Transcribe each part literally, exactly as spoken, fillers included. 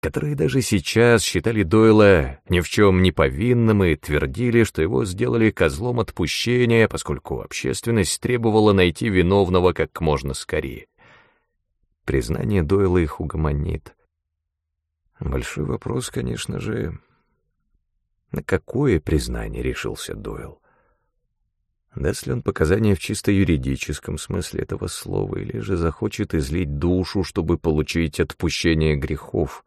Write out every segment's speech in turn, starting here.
которые даже сейчас считали Дойла ни в чем не повинным и твердили, что его сделали козлом отпущения, поскольку общественность требовала найти виновного как можно скорее. Признание Дойла их угомонит. Большой вопрос, конечно же, на какое признание решился Дойл? Даст ли он показания в чисто юридическом смысле этого слова, или же захочет излить душу, чтобы получить отпущение грехов?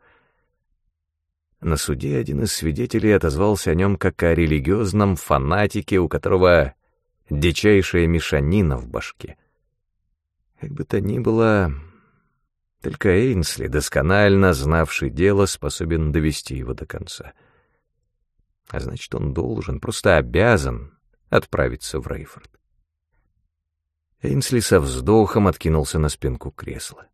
На суде один из свидетелей отозвался о нем как о религиозном фанатике, у которого дичайшая мешанина в башке. Как бы то ни было, только Эйнсли, досконально знавший дело, способен довести его до конца. А значит, он должен, просто обязан отправиться в Рейфорд. Эйнсли со вздохом откинулся на спинку кресла.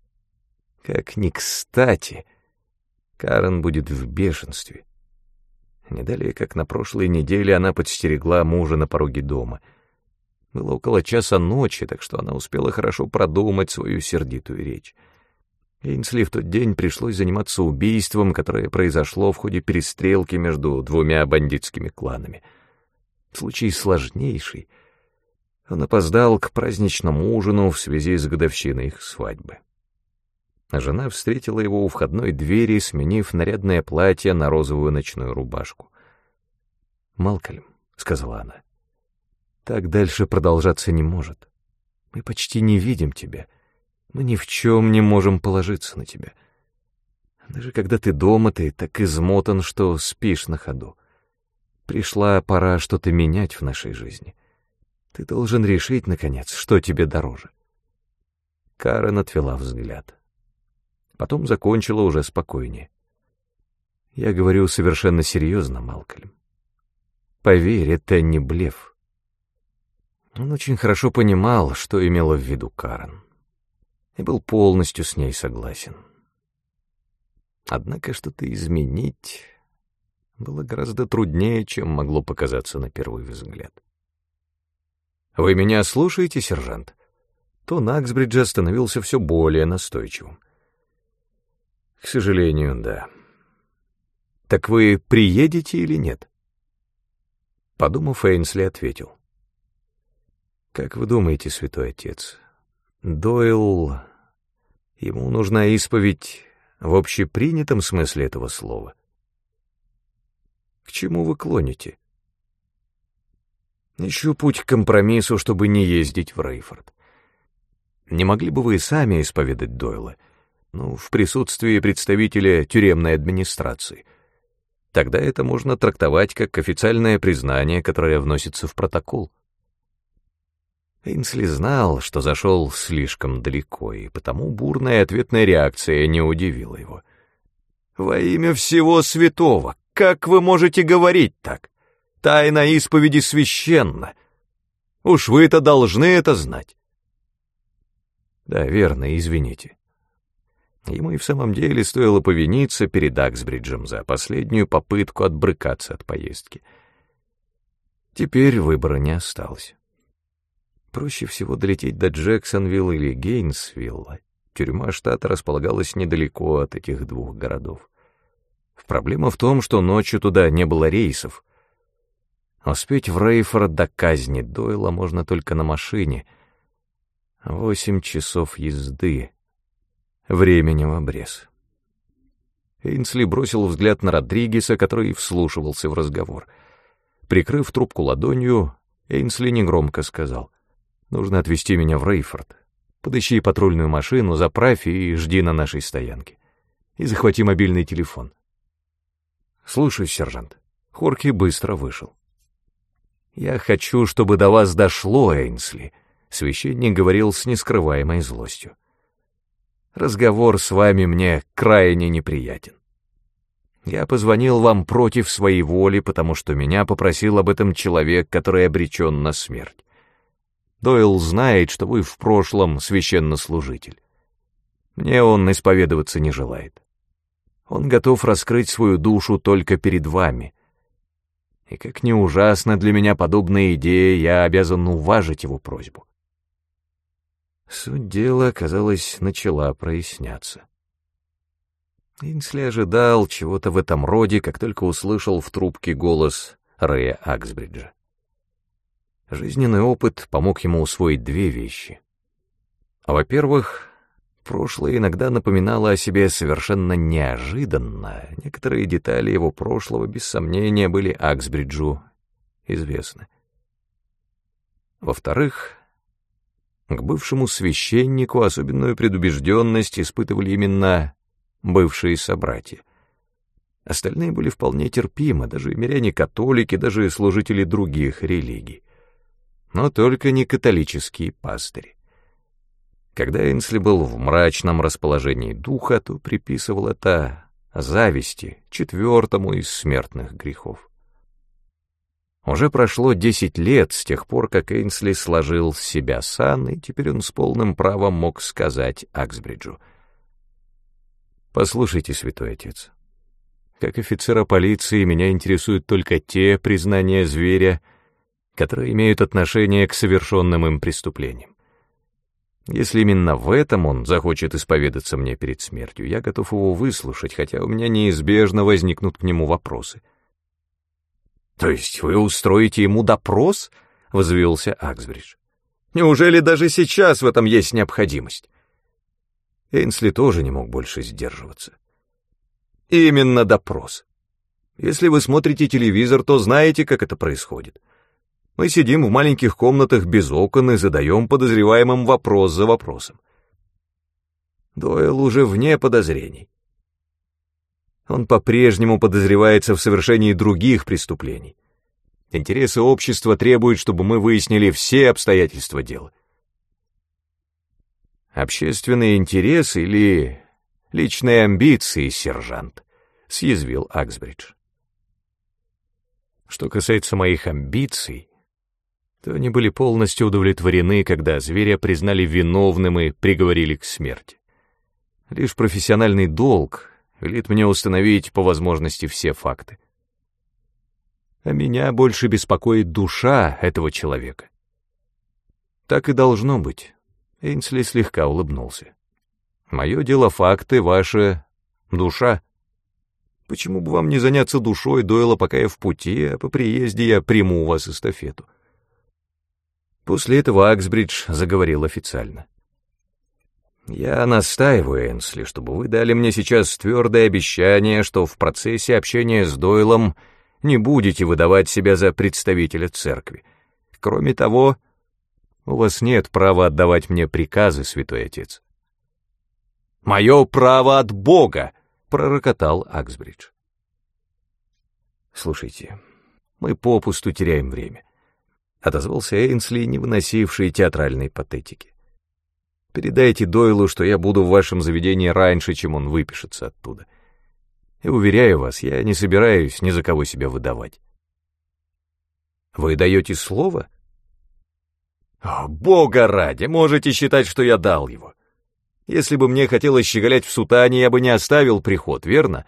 Как ни кстати, Карен будет в бешенстве. Не далее, как на прошлой неделе, она подстерегла мужа на пороге дома. Было около часа ночи, так что она успела хорошо продумать свою сердитую речь. Эйнсли в тот день пришлось заниматься убийством, которое произошло в ходе перестрелки между двумя бандитскими кланами. Случай сложнейший. Он опоздал к праздничному ужину в связи с годовщиной их свадьбы. А жена встретила его у входной двери, сменив нарядное платье на розовую ночную рубашку. «Малкольм», — сказала она, — «так дальше продолжаться не может. Мы почти не видим тебя. Мы ни в чем не можем положиться на тебя. Даже когда ты дома, ты так измотан, что спишь на ходу. Пришла пора что-то менять в нашей жизни. Ты должен решить, наконец, что тебе дороже». Карен отвела взгляд. Потом закончила уже спокойнее. «Я говорю совершенно серьезно, Малкольм. Поверь, это не блеф». Он очень хорошо понимал, что имела в виду Карен, и был полностью с ней согласен. Однако что-то изменить было гораздо труднее, чем могло показаться на первый взгляд. «Вы меня слушаете, сержант?» Тон Аксбриджа становился все более настойчивым. «К сожалению, да. Так вы приедете или нет?» Подумав, Эйнсли ответил. «Как вы думаете, святой отец, Дойл... Ему нужна исповедь в общепринятом смысле этого слова? К чему вы клоните?» «Ищу путь к компромиссу, чтобы не ездить в Рейфорд. Не могли бы вы сами исповедать Дойла, ну, в присутствии представителя тюремной администрации? Тогда это можно трактовать как официальное признание, которое вносится в протокол». Эйнсли знал, что зашел слишком далеко, и потому бурная ответная реакция не удивила его. «Во имя всего святого, как вы можете говорить так? Тайна исповеди священна. Уж вы-то должны это знать». «Да, верно, извините». Ему и в самом деле стоило повиниться перед Аксбриджем за последнюю попытку отбрыкаться от поездки. Теперь выбора не осталось. Проще всего долететь до Джексонвилла или Гейнсвилла. Тюрьма штата располагалась недалеко от этих двух городов. Проблема в том, что ночью туда не было рейсов. Успеть в Рейфорд до казни Дойла можно только на машине. Восемь часов езды. Времени в обрез. Эйнсли бросил взгляд на Родригеса, который вслушивался в разговор. Прикрыв трубку ладонью, Эйнсли негромко сказал: «Нужно отвезти меня в Рейфорд. Подыщи патрульную машину, заправь и жди на нашей стоянке. И захвати мобильный телефон». «Слушаюсь, сержант». Хорки быстро вышел. «Я хочу, чтобы до вас дошло, Эйнсли», — священник говорил с нескрываемой злостью. «Разговор с вами мне крайне неприятен. Я позвонил вам против своей воли, потому что меня попросил об этом человек, который обречен на смерть. Дойл знает, что вы в прошлом священнослужитель. Мне он исповедоваться не желает. Он готов раскрыть свою душу только перед вами. И как ни ужасна для меня подобная идея, я обязан уважить его просьбу». Суть дела, казалось, начала проясняться. Эйнсли ожидал чего-то в этом роде, как только услышал в трубке голос Рэя Аксбриджа. Жизненный опыт помог ему усвоить две вещи. Во-первых, прошлое иногда напоминало о себе совершенно неожиданно. Некоторые детали его прошлого, без сомнения, были Аксбриджу известны. Во-вторых, к бывшему священнику особенную предубежденность испытывали именно бывшие собратья. Остальные были вполне терпимы, даже миряне-католики, даже служители других религий. Но только не католические пастыри. Когда Эйнсли был в мрачном расположении духа, то приписывал это зависти, четвертому из смертных грехов. Уже прошло десять лет с тех пор, как Эйнсли сложил с себя сан, и теперь он с полным правом мог сказать Аксбриджу: «Послушайте, святой отец, как офицера полиции меня интересуют только те признания зверя, которые имеют отношение к совершенным им преступлениям. Если именно в этом он захочет исповедаться мне перед смертью, я готов его выслушать, хотя у меня неизбежно возникнут к нему вопросы». «То есть вы устроите ему допрос?» — взвился Аксбридж. «Неужели даже сейчас в этом есть необходимость?» Эйнсли тоже не мог больше сдерживаться. «Именно допрос. Если вы смотрите телевизор, то знаете, как это происходит. Мы сидим в маленьких комнатах без окон и задаем подозреваемым вопрос за вопросом. Дойл уже вне подозрений. Он по-прежнему подозревается в совершении других преступлений. Интересы общества требуют, чтобы мы выяснили все обстоятельства дела. Общественные интересы или личные амбиции, сержант?» — съязвил Аксбридж. «Что касается моих амбиций, то они были полностью удовлетворены, когда зверя признали виновным и приговорили к смерти. Лишь профессиональный долг велит мне установить по возможности все факты. А меня больше беспокоит душа этого человека». «Так и должно быть», — Эйнсли слегка улыбнулся. «Мое дело факты, ваше душа. Почему бы вам не заняться душой Дойла, пока я в пути, а по приезде я приму у вас эстафету?» После этого Аксбридж заговорил официально. «Я настаиваю, Эйнсли, чтобы вы дали мне сейчас твердое обещание, что в процессе общения с Дойлом не будете выдавать себя за представителя церкви. Кроме того, у вас нет права отдавать мне приказы, святой отец». «Мое право от Бога!» — пророкотал Аксбридж. «Слушайте, мы попусту теряем время», — отозвался Эйнсли, не выносивший театральной патетики. «Передайте Дойлу, что я буду в вашем заведении раньше, чем он выпишется оттуда. И уверяю вас, я не собираюсь ни за кого себя выдавать». «Вы даете слово?» «О, Бога ради, можете считать, что я дал его. Если бы мне хотелось щеголять в сутане, я бы не оставил приход, верно?»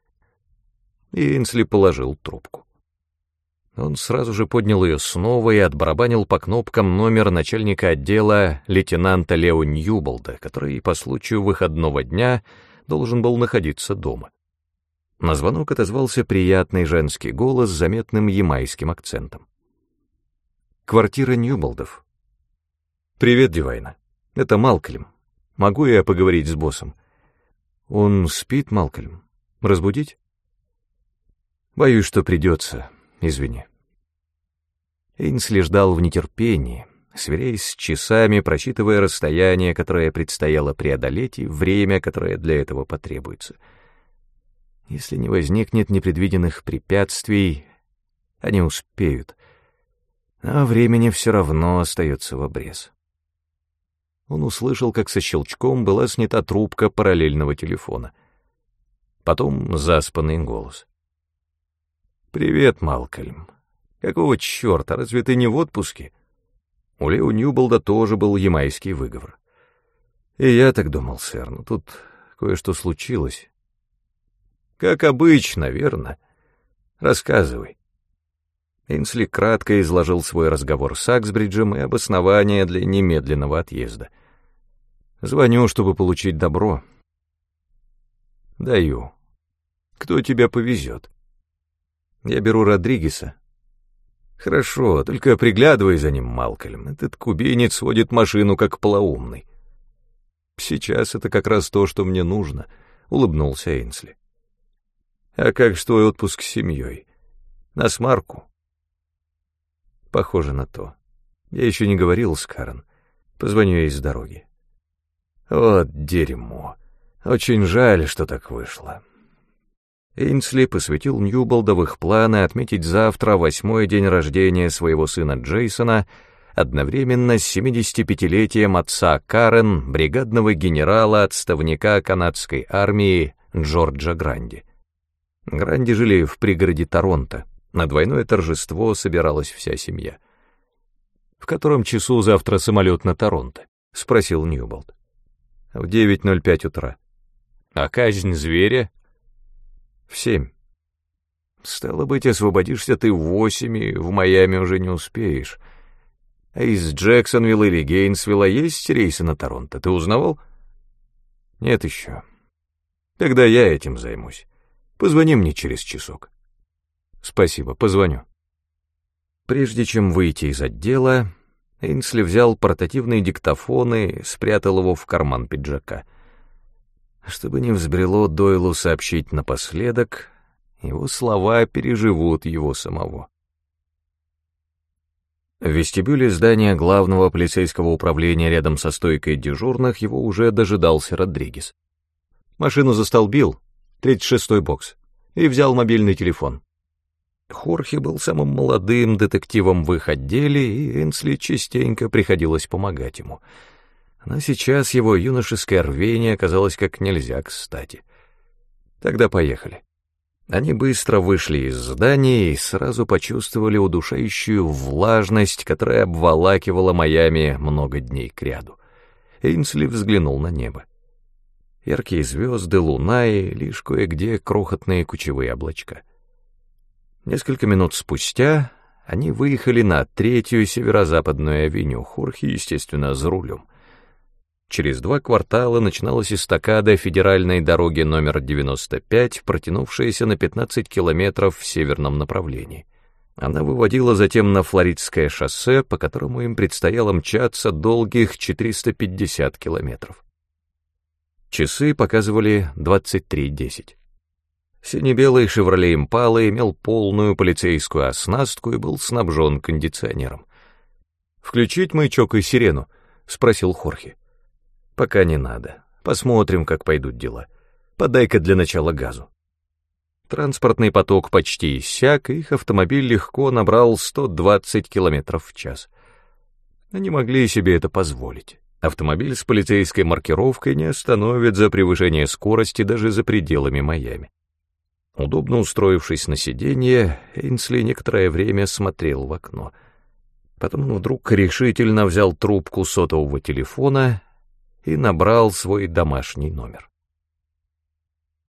И Эйнсли положил трубку. Он сразу же поднял ее снова и отбарабанил по кнопкам номер начальника отдела лейтенанта Лео Ньюболда, который по случаю выходного дня должен был находиться дома. На звонок отозвался приятный женский голос с заметным ямайским акцентом. «Квартира Ньюболдов». «Привет, Дивайна. Это Малкольм. Могу я поговорить с боссом?» «Он спит, Малкольм. Разбудить?» «Боюсь, что придется. Извини». Эйнсли ждал в нетерпении, сверяясь с часами, просчитывая расстояние, которое предстояло преодолеть, и время, которое для этого потребуется. Если не возникнет непредвиденных препятствий, они успеют, а времени все равно остается в обрез. Он услышал, как со щелчком была снята трубка параллельного телефона. Потом заспанный голос. «Привет, Малкольм. Какого черта, разве ты не в отпуске?» У Лео Ньюболда тоже был ямайский выговор. «И я так думал, сэр, но тут кое-что случилось». «Как обычно, верно? Рассказывай». Эйнсли кратко изложил свой разговор с Аксбриджем и обоснование для немедленного отъезда. «Звоню, чтобы получить добро». Даю. Кто тебя повезет? Я беру Родригеса. Хорошо, только приглядывай за ним, Малкольм. Этот кубинец водит машину как полоумный. Сейчас это как раз то, что мне нужно, улыбнулся Эйнсли. А как же твой отпуск с семьей? На смарку? Похоже на то. Я еще не говорил с Карен. Позвоню ей с дороги. Вот дерьмо. Очень жаль, что так вышло. Эйнсли посвятил Ньюболда в их планы отметить завтра восьмой день рождения своего сына Джейсона, одновременно с семидесятипятилетием отца Карен, бригадного генерала-отставника канадской армии Джорджа Гранди. Гранди жили в пригороде Торонто. На двойное торжество собиралась вся семья. «В котором часу завтра самолет на Торонто?» — спросил Ньюболд. «В девять ноль пять утра». «А казнь зверя?» «В семь». «Стало быть, освободишься ты в восемь, и в Майами уже не успеешь. А из Джексонвилла или Гейнсвилла есть рейсы на Торонто, ты узнавал?» «Нет еще. Тогда я этим займусь. Позвони мне через часок». «Спасибо, позвоню». Прежде чем выйти из отдела, Эйнсли взял портативный диктофон и спрятал его в карман пиджака. Чтобы не взбрело Дойлу сообщить напоследок, его слова переживут его самого. В вестибюле здания главного полицейского управления рядом со стойкой дежурных его уже дожидался Родригес. Машину застолбил, тридцать шестой бокс, и взял мобильный телефон. Хорхе был самым молодым детективом в их отделе, и Эйнсли частенько приходилось помогать ему. Но сейчас его юношеское рвение оказалось как нельзя кстати. Тогда поехали. Они быстро вышли из здания и сразу почувствовали удушающую влажность, которая обволакивала Майами много дней кряду. Эйнсли взглянул на небо. Яркие звезды, луна и лишь кое-где крохотные кучевые облачка. Несколько минут спустя они выехали на третью северо-западную авеню, Хорхе, естественно, за рулем. Через два квартала начиналась эстакада федеральной дороги номер девяносто пять, протянувшаяся на пятнадцать километров в северном направлении. Она выводила затем на Флоридское шоссе, по которому им предстояло мчаться долгих четыреста пятьдесят километров. Часы показывали двадцать три десять. Сине-белый «Шевроле Импала» имел полную полицейскую оснастку и был снабжен кондиционером. «Включить маячок и сирену?» — спросил Хорхе. «Пока не надо. Посмотрим, как пойдут дела. Подай-ка для начала газу». Транспортный поток почти иссяк, и их автомобиль легко набрал сто двадцать километров в час. Они могли себе это позволить. Автомобиль с полицейской маркировкой не остановит за превышение скорости даже за пределами Майами. Удобно устроившись на сиденье, Эйнсли некоторое время смотрел в окно. Потом он вдруг решительно взял трубку сотового телефона и набрал свой домашний номер.